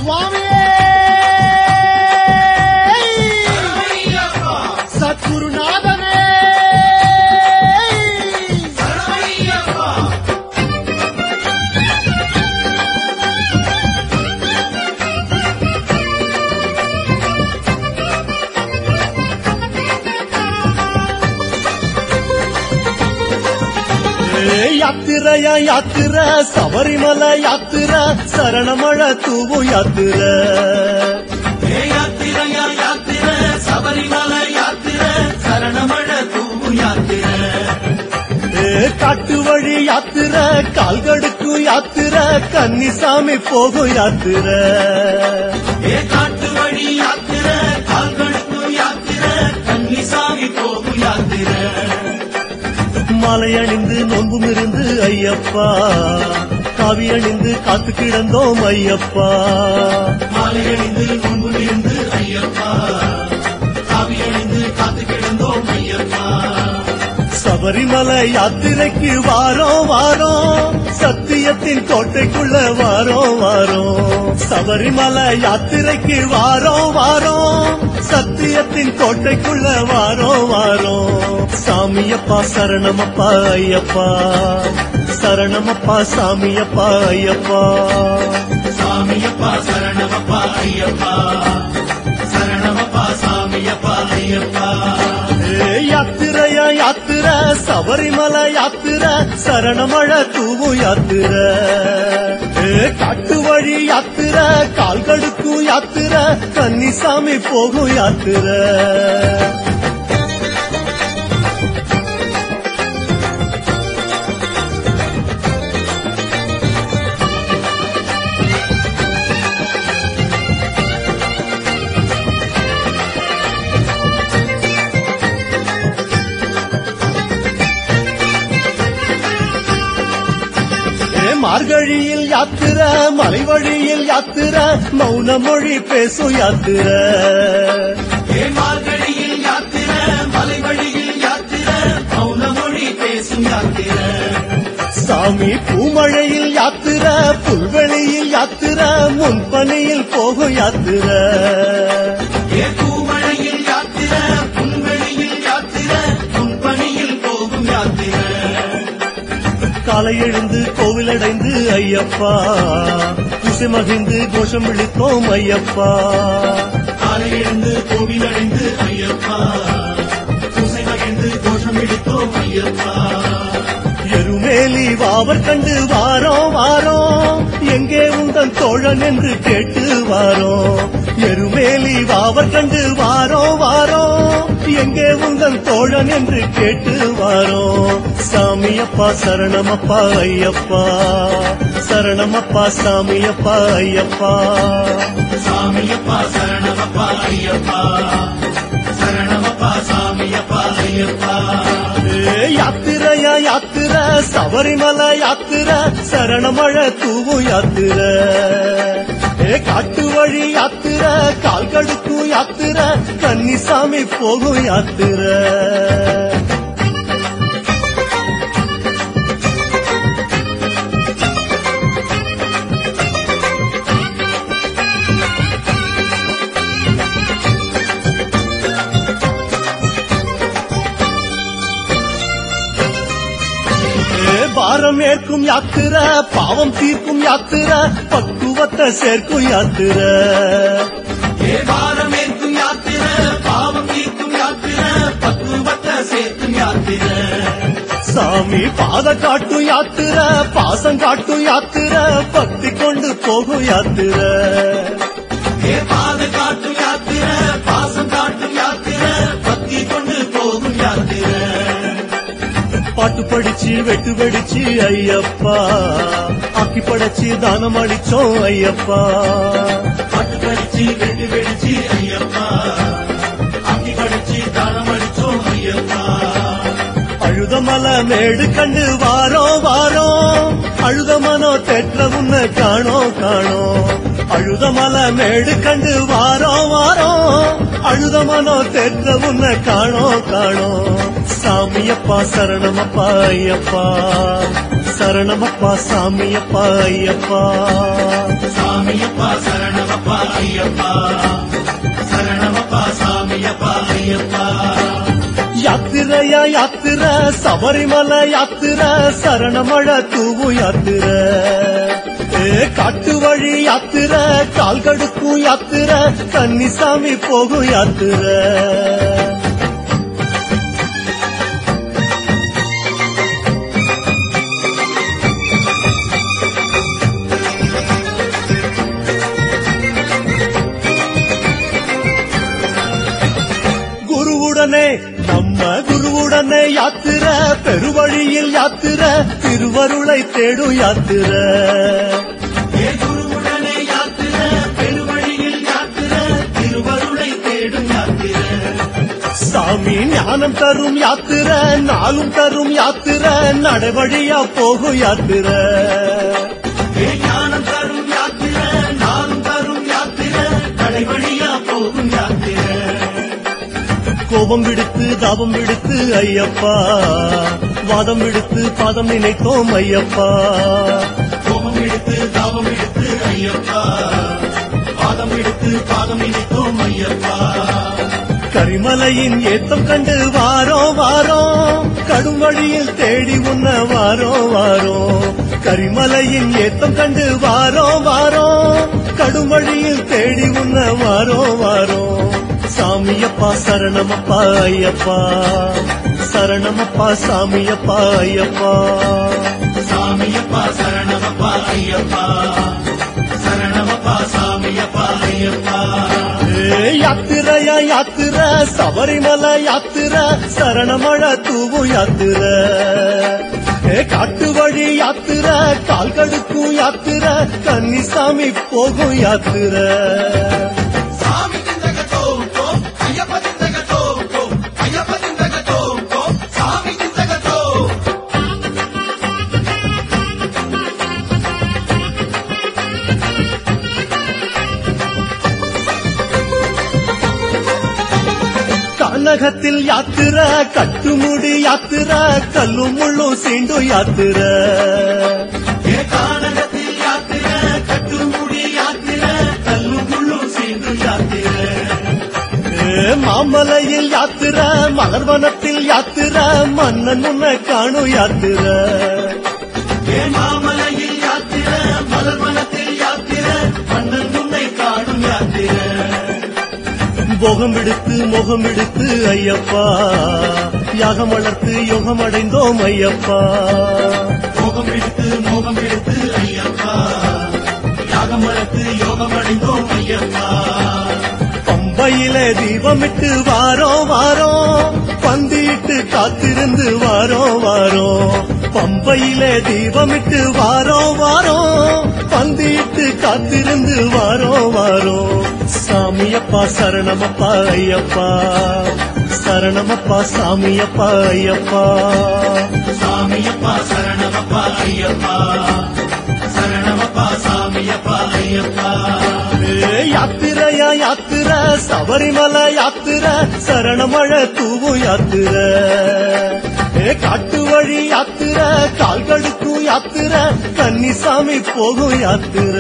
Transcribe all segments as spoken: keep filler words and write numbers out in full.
சுவாமியே சத்குருநாதனே யாத்திரையா யாத்திர சபரிமலை யாத்திர சரணமழ தூவு யாத்திர யாத்திரையா யாத்திர சபரிமலை யாத்திர சரணமழ தூவு யாத்திர காட்டு வழி யாத்திர கால்கடுக்கு யாத்திர கன்னிசாமி போகும் யாத்திர காட்டு வழி யாத்திர கால்கடுக்கு யாத்திர கன்னிசாமி போகும் யாத்திர மாலை அணிந்து நோன்பும் இருந்து ஐயப்பா காவி அணிந்து காத்து கிடந்தோம் ஐயப்பா மாலை அணிந்து நோன்பும் இருந்து ஐயப்பா காவி அணிந்து காத்து கிடந்தோம் ஐயப்பா சபரிமலை யாத்திரைக்கு வாரோம் வாரோம் சத்தியத்தின் கோட்டைக்குள்ள வாரோம் வாரோம் சபரிமலை யாத்திரைக்கு வாரோம் வாரோம் சத்தியத்தின் கோட்டைக்குள்ள வாரோம் வாரோம் சாமியப்பா சரணமப்பா ஐயப்பா சரணமப்பா சாமியப்பா ஐயப்பா சாமியப்பா சரணமப்பா ஐயப்பா சரணமப்பா சாமியப்பா ஐயப்பா யாத்திரையா யாத்திர சபரிமலை யாத்திர சரணமழ தூவு யாத்திர காட்டு வழி யாத்திர கால்கடுக்கு யாத்திர கன்னிசாமி போகும் யாத்திர மார்கழியில் யாத்திர மலைவழியில் யாத்திர மௌன மொழி பேசும் யாத்திர மார்கழியில் யாத்திர மலைவழியில் யாத்திர மௌன மொழி பேசும் யாத்திர சாமி பூமழையில் யாத்திர புல்வெளியில் யாத்திர முன்பணியில் போகும் யாத்திர பூமழையில் யாத்திர புல்வெளியில் யாத்திர முன்பணியில் போகும் யாத்திர காலை எழுந்து கோவிலடைந்து ஐயப்பா குசை மகிழ்ந்து கோஷம் விழித்தோம் ஐயப்பா காலை எழுந்து கோவிலடைந்து ஐயப்பா குசை மகிழ்ந்து கோஷம் விழித்தோம் ஐயப்பா எருமேலி வாவர் கண்டு வாரோம் வாரோம் எங்கே உந்தன் தோழன் என்று கேட்டு வாரோம் எருமேலி வாவர் கண்டு வாரோம் வாரோம் எங்கே உந்தன் தோழன் என்று கேட்டு வாரோம் சாமியப்பா சரணமப்பா ஐயப்பா சரணமப்பா சாமியப்பா ஐயப்பா சாமியப்பா சரணமப்பா ஐயப்பா சரணமப்பா சாமியப்பா ஐயப்பா யாத்திரையா யாத்திர சபரிமலை யாத்திர சரணமழ தூவு யாத்திர காட்டு வழி யாத்திர கால்கடுக்கு யாத்திர கன்னிசாமி போகும் யாத்திர பாரம் ஏற்கும் யாத்திர பாவம் தீர்க்கும் யாத்திர பக்குவத்தை சேர்க்கும் யாத்திர பாரம் ஏற்கும் யாத்திர பாவம் தீர்க்கும் யாத்திர பக்குவத்தை சேர்க்கும் யாத்திர சாமி பாத காட்டும் யாத்திர பாசம் காட்டும் யாத்திர பக்தி கொண்டு போகும் யாத்திர பாத காட்டும் யாத்திர பாசம் காட்டும் யாத்திர பக்தி கொண்டு போகும் யாத்திர பாட்டு படிச்சு வெட்டு வெடிச்சு ஐயப்பா ஆக்கி படைச்சு தானம் அளிச்சோம் ஐயப்பா பாட்டு படிச்சு வெட்டு வெடிச்சு ஐயப்பா ஆக்கி படைச்சு தானம் அளிச்சோம் ஐயப்பா அழுதமல மேடு கண்டு வாரோம் வாரோம் அழுத மனோ தெற்ற உன்னை காணோம் காணோம் அழுதமல மேடு கண்டு வாரோம் வாரோம் அழுத மனோ தெற்ற உன்னை காணோம் காணோம் சாமியப்பா சரணமப்பா ஐயப்பா சரணமப்பா சாமியப்பா ஐயப்பா சாமியப்பா சரணமப்பா சரணமப்பா ஐயப்பா சரணமப்பா சாமியப்பா ஐயப்பா யாத்திரையா யாத்திர சபரிமலை யாத்திர சரணமழ தூவு யாத்திர காட்டு வழி யாத்திர கால் கடுக்கும் யாத்திர கன்னிசாமி போகும் யாத்திர குருவுடனே நம்ம குருவுடனே யாத்திர பெருவழியில் யாத்திர திருவருளை தேடும் யாத்திர குருவுடனே யாத்திர பெருவழியில் யாத்திர திருவருளை தேடும் யாத்திர சாமி ஞானம் தரும் யாத்திர நாளும் தரும் யாத்திர நடைவழியா போகும் யாத்திர ஞானம் தரும் யாத்திர நாளும் தரும் யாத்திர நடைவழியா போகும் யாத்திர கோபம் விடுத்து தாபம் விடுத்து ஐயப்பா வாதம் விடுத்து பாதம் நினைத்தோம் ஐயப்பா கோபம் எடுத்து தாபம் எடுத்து ஐயப்பா பாதம் எடுத்து பாதம் நினைத்தோம் ஐயப்பா கரிமலையின் ஏத்தம் கண்டு வாரோ வாரோ கடும் வழியில் தேடி உன்ன வாரோ வாரோ கரிமலையின் ஏத்தம் கண்டு வாரோ வாரோ கடும் வழியில் தேடி உன்ன வாரோ வாரோ சாமியப்பா சரணமப்பா ஐயப்பா சரணமப்பா சாமியப்பா ஐயப்பா சாமியப்பா சரணமப்பா ஐயப்பா சரணமப்பா சாமியப்பா ஐயப்பா யாத்திரையா யாத்திர சபரிமலை யாத்திர சரணமழ தூவு யாத்திர காட்டு வழி யாத்திர கால் கடுக்கும் யாத்திர கன்னிசாமி போகும் யாத்திர சாமி திந்தகத்தோ ஐயப்ப திந்தகத்தோ ஐயப்ப திந்தகத்தோ சாமி திந்தகத்தோ கனகத்தில் யாத்திர கட்டுமுடி யாத்திர கல்லும் முள்ளும் சீண்டு யாத்திர கானகத்தில் யாத்திர கட்டுமுடி யாத்திர கல்லும் முள்ளும் சீண்டு யாத்திர மாமலையில் யாத்திர மலர்வனத்தில் யாத்திர மன்னன் முன்ன காணும் யாத்திர மாமலையில் யாத்திர மலர்வனத்தில் யாத்திர மன்னன் முன்னை காணும் யாத்திர போகம் விடுத்து முகம் விடுத்து ஐயப்பா யாகம் வளர்த்து யோகம் அடைந்தோம் ஐயப்பா மோகம் எடுத்து மோகம் எடுத்து ஐயப்பா யாகம் வளர்த்து யோகம் அடைந்தோம் ஐயப்பா பம்பையிலே தீபமிட்டு வாரோ வாரோ பந்திட்டு காத்திருந்து வாரோ வாரோ பம்பையிலே தீபமிட்டு வாரோ வாரோ பந்திட்டு காத்திருந்து வாரோ வாரோ சாமியப்பா சரணமப்பா ஐயப்பா சரணமப்பா சாமியப்பா ஐயப்பா சாமியப்பா சரணமப்பா ஐயப்பா சரணமப்பா சாமியப்பா ஐயப்பா யாத்திரையா யாத்திர சபரிமலை யாத்திர சரணமழ தூவு யாத்திர காட்டு வழி யாத்திர கால் கடுக்கும் யாத்திர கன்னிசாமி போகும் யாத்திர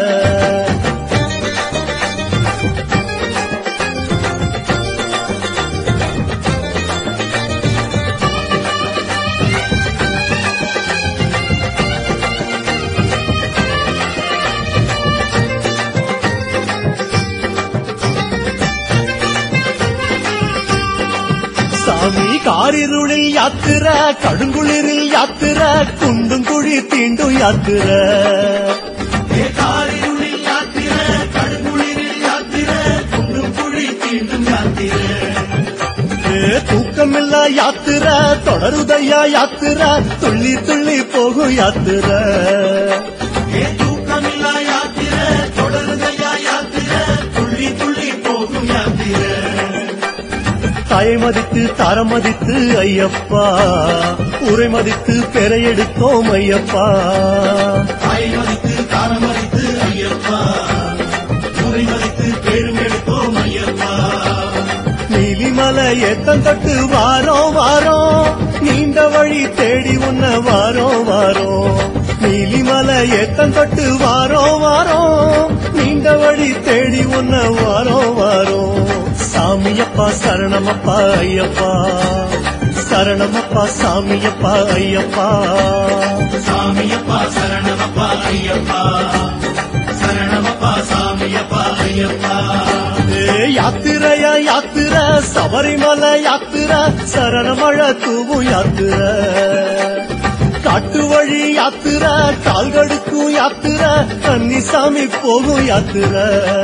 சாமி காரிருளில் யாத்திர கடுங்குளிரில் யாத்திர குண்டும் குழி தீண்டும் யாத்திர காரிருளில் யாத்திர கடுங்குளிரில் யாத்திர குண்டும் குழி தீண்டும் யாத்திர தூக்கமில்லா யாத்திர தொடருதையா யாத்திர துள்ளி துள்ளி போகும் யாத்திர தூக்கமில்லா யாத்திர தொடருதையா யாத்திர துள்ளி துள்ளி போகும் யாத்திர தாயை மதித்து தாரம் மதித்து ஐயப்பா உரை மதித்து பெறை எடுத்தோம் ஐயப்பா தாயை மதித்து தாரம் மதித்து ஐயப்பா உரை மதித்து பேரும் எடுத்தோம் ஐயப்பா நீலிமலை ஏத்தந்தட்டு வாரோ வாரோ நீண்ட வழி தேடி உன்ன வாரோ வாரோ நீலிமலை ஏத்தம் தொட்டு வாரோ வாரோ நீண்ட வழி தேடி உன்ன வாரோ வாரோ சாமியப்பா சரணமப்பா ஐயப்பா சரணமப்பா சாமியப்பா ஐயப்பா சாமியப்பா சரணமப்பா ஐயப்பா சரணமப்பா சாமியப்பா ஐயப்பா யாத்திரையா யாத்திர சபரிமலை யாத்திர சரணமழ தூவும் யாத்திர காட்டு வழி யாத்திர கால்கடுக்கும் யாத்திர கன்னிசாமி போகும் யாத்திர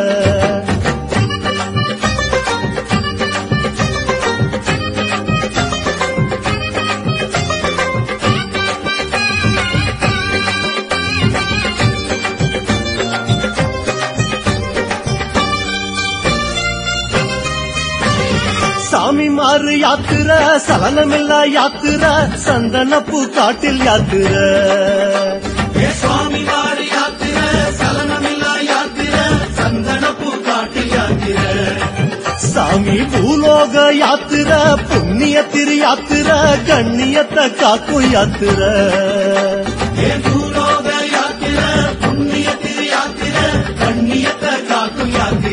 சாமி மாறு யாத்திர சலனமில்லா யாத்திர சந்தனப்பூ காட்டில் யாத்திர சுவாமி மாறு யாத்திர சலனமில்லா யாத்திர சந்தனப்பூ காட்டில் யாத்திர சாமி பூலோக யாத்திர புண்ணிய திரு யாத்திர கண்ணியத்தை காக்கும் யாத்திர பூலோக யாத்திர புண்ணிய திரு யாத்திர கண்ணியத்தை காக்கும் யாத்திர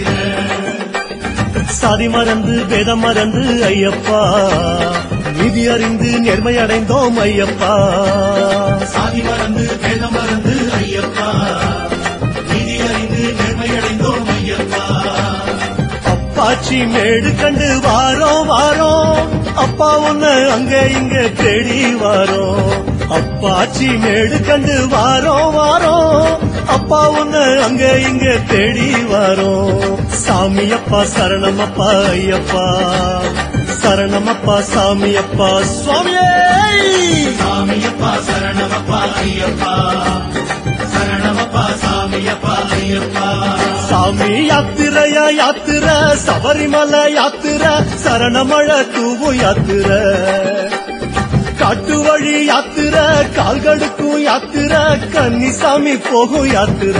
சாதி மறந்து வேதம் மறந்து ஐயப்பா நிதி அறிந்து நேர்மை அடைந்தோம் ஐயப்பா சாதி மறந்து வேதம் மறந்து ஐயப்பா நிதி அறிந்து நேர்மை அடைந்தோம் ஐயப்பா அப்பாச்சி மேடு கண்டு வாரோ வாரோ அப்பா உன்னை அங்க இங்க தேடி வாரோ அப்பாச்சி மேடு கண்டு வாரோ வாரோ அப்பா உன்னை அங்க இங்க தேடி வாரோ சாமியப்பா சரணமப்பா ஐயப்பா சரணமப்பா சாமியப்பா சுவாமியே சாமியப்பா சரணமப்பா ஐயப்பா சரணமப்பா சாமியப்பா ஐயப்பா சாமி யாத்திரையா யாத்திர சபரிமலை யாத்திர சரணமழ தூவும் யாத்திர காட்டு வழி யாத்திர கால்கடுக்கும் யாத்திர கன்னிசாமி போகும் யாத்திர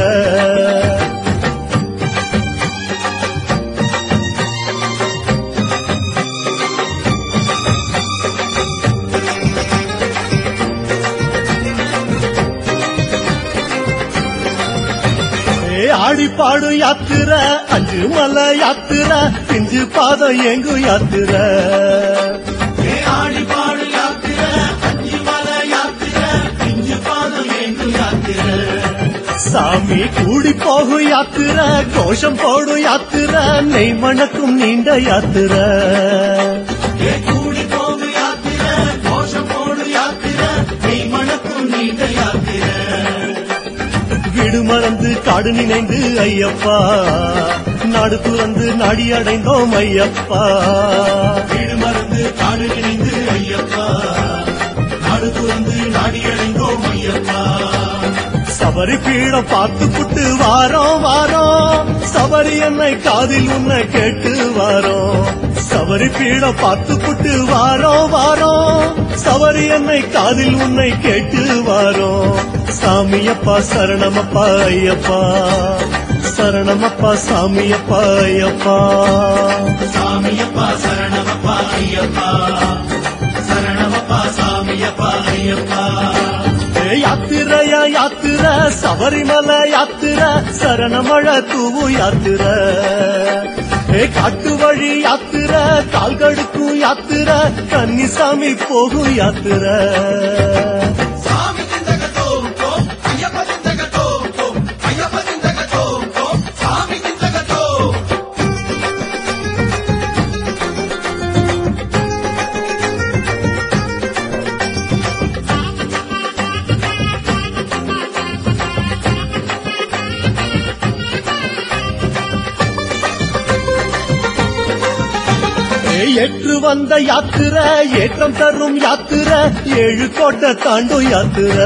ஆடி பாடு யாத்திர அஞ்சு மலை யாத்திர பிஞ்சு பாதம் எங்கு யாத்திர ஆடி பாடு யாத்திர அஞ்சு மலை யாத்திர பிஞ்சு பாதம் எங்கு யாத்திர சாமி கூடி போகும் யாத்திர கோஷம் போடும் யாத்திர நெய் மணக்கும் நீண்ட யாத்திர கூடி போகும் யாத்திர கோஷம் போடும் யாத்திர நெய் மணக்கும் நீண்ட யாத்திர வீடு மறந்து காடு நினைந்து ஐயப்பா நாடு துறந்து நாடி அடைந்தோம் ஐயப்பா வீடு மறந்து காடு நினைந்து ஐயப்பா நாடு துறந்து நாடி அடைந்தோம் ஐயப்பா சபரி பீடம் பார்த்து புட்டு வாரோம் வாரோம் சபரி என்னை காதில் உன்னை கேட்டு வாரோம் சபரி பீடம் பார்த்து புட்டு வாரோம் வாரோம் சபரி என்னை காதில் உன்னை கேட்டு வாரோம் சாமியப்பா சரணமப்பா ஐயப்பா சரணமப்பா சாமியப்பா ஐயப்பா சாமியப்பா சரணமப்பா ஐயப்பா சரணமப்பா சாமியப்பா ஐயப்பா யாத்திரையா யாத்திர சபரிமலை யாத்திர சரணமழ தூவு யாத்திர காட்டு வழி யாத்திர கால்கடுக்கும் யாத்திர கன்னிசாமி போகும் யாத்திர ஏற்று வந்த யாத்திர ஏற்றம் தரும் யாத்திர ஏழு கோட்டை தாண்டும் யாத்திர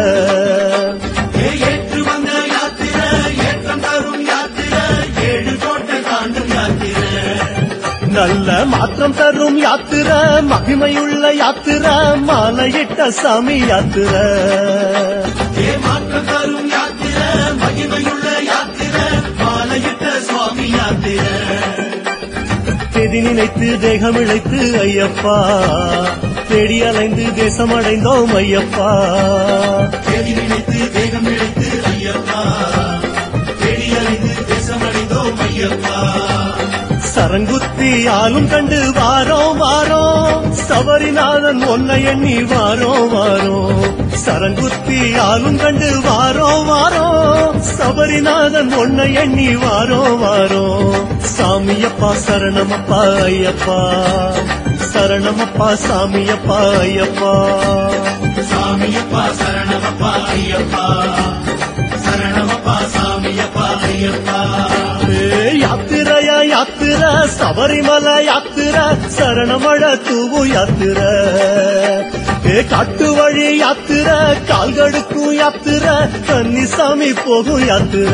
ஏற்று வந்த யாத்திர ஏற்றம் தரும் யாத்திர ஏழு கோட்டை தாண்டும் யாத்திர நல்ல மாற்றம் தரும் யாத்திர மகிமையுள்ள யாத்திர மாலையிட்ட சாமி யாத்திர மாற்றம் தரும் யாத்திர மகிமையுள்ள யாத்திர மாலையிட்ட சுவாமி யாத்திர தேதி நினைத்து தேகம் இழைத்து ஐயப்பா தேடி அலைந்து தேசம் அடைந்தோம் ஐயப்பா தேதி நினைத்து தேகம் ஐயப்பா சரங்குத்தி ஆளும் கண்டு வாரோம் வாரோம் சபரிநாதன் ஒன்ன எண்ணி வாரோம் வாரோம் சரங்குத்தி ஆளும் கண்டு வாரோம் வாரோம் சபரிநாதன் ஒன்ன எண்ணி வாரோம் வாரோம் சாமியப்பா சரணமப்பா ஐயப்பா சரணமப்பா சாமியப்பா ஐயப்பா சாமியப்பா சரணமப்பா ஐயப்பா சரணமப்பா சாமியப்பா ஐயப்பா யாத்திரையா யாத்திர சபரிமலை யாத்திர சரணமழ தூவு யாத்திர ஏ காட்டு வழி யாத்திர கால்கடுக்கும் யாத்திர கன்னிசாமி போகும் யாத்திர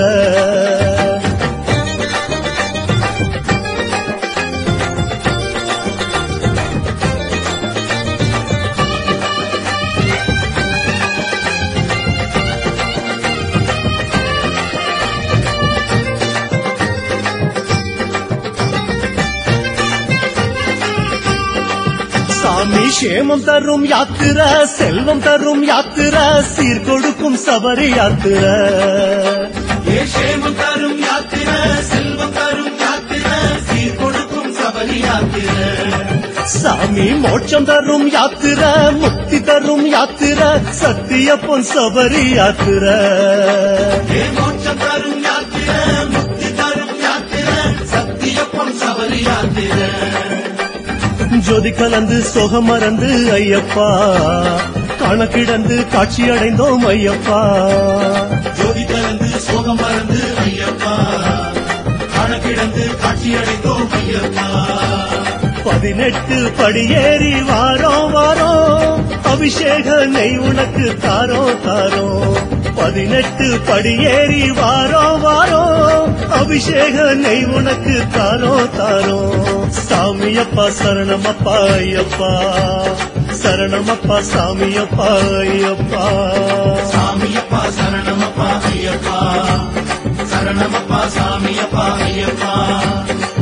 சாமி சேமம் தரும் யாத்திர செல்வம் தரும் யாத்திர சீர் கொடுக்கும் சபரி யாத்திர ஏ சேமம் தரும் யாத்திர செல்வம் தரும் யாத்திர சீர் கொடுக்கும் சபரி யாத்திர சாமி மோட்சம் தரும் யாத்திர முக்தி தரும் யாத்திர சத்திய பொன் சபரி யாத்திர ஏ மோட்சம் தரும் யாத்திர முக்தி தரும் யாத்திர சத்திய பொன் சபரி யாத்திர ஜோதி கலந்து சோகம் மறந்து ஐயப்பா கணக்கிடந்து காட்சி அடைந்தோம் ஐயப்பா ஜோதி கலந்து சோகம் மறந்து ஐயப்பா கணக்கிடந்து காட்சி அடைந்தோம் ஐயப்பா பதினெட்டு படியேறி வாரோம் வாரோம் அபிஷேக நெய் உனக்கு தாரோ தாரோ பதினெட்டு படியேறி வாரோம் வாரோம் அபிஷேக நெய் உனக்கு தாரோ தாரோ சாமியப்பா சரணமப்பா ஐயப்பா சரணமப்பா சாமியப்பா ஐயப்பா சாமியப்பா சரணமப்பா ஐயப்பா சரணமப்பா சாமியப்பா ஐயப்பா